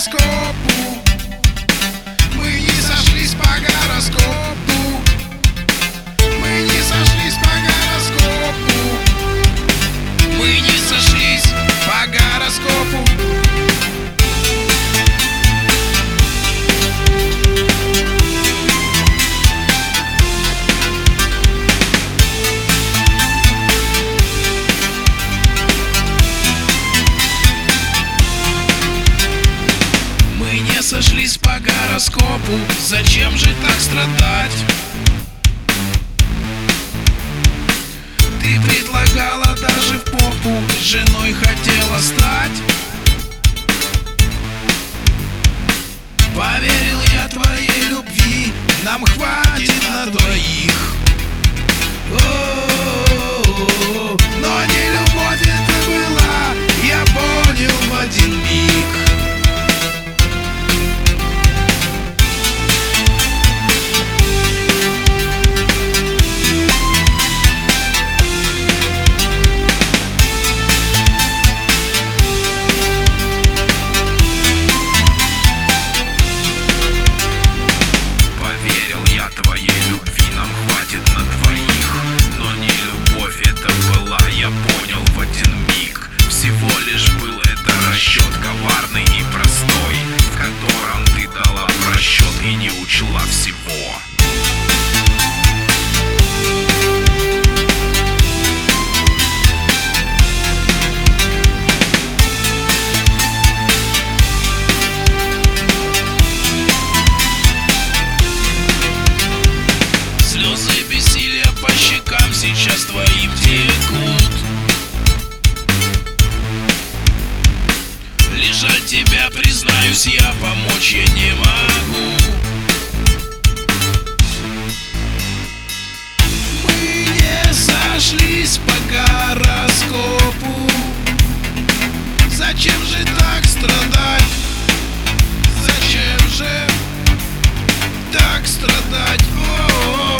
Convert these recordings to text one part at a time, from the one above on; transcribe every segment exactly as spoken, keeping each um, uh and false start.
гороскопу. Мы не сошлись по гороскопу. Мы не сошлись по гороскопу. Мы не сошлись по гороскопу. Мы не сошлись по гороскопу. Зачем же так страдать? Ты предлагала даже в попу, женой хотела стать. Поверил я твоей любви, нам хватит на двоих. О-о-о-о-о. Но не любовь это была, я понял в один миг. И не учла всего. Слезы бессилия по щекам сейчас твоим текут. Лежать тебя, признаюсь, я помочь я не могу. Мы не сошлись по гороскопу. Зачем же так страдать? Зачем же так страдать? О-о-о.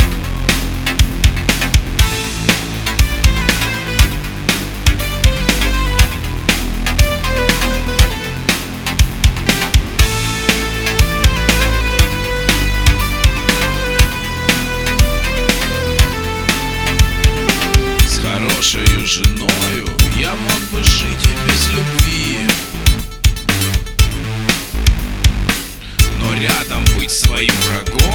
Хорошею женою я мог бы жить и без любви, но рядом быть своим врагом